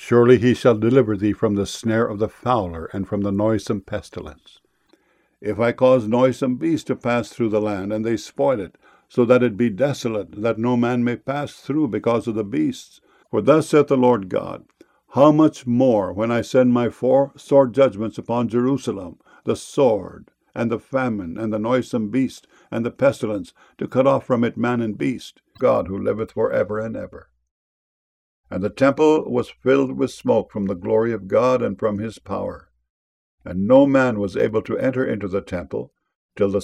Surely he shall deliver thee from the snare of the fowler, and from the noisome pestilence. If I cause noisome beasts to pass through the land, and they spoil it, so that it be desolate, that no man may pass through because of the beasts. For thus saith the Lord God, how much more when I send my 4 sore judgments upon Jerusalem, the sword, and the famine, and the noisome beast, and the pestilence, to cut off from it man and beast, God who liveth for ever and ever. And the temple was filled with smoke from the glory of God and from his power. And no man was able to enter into the temple till the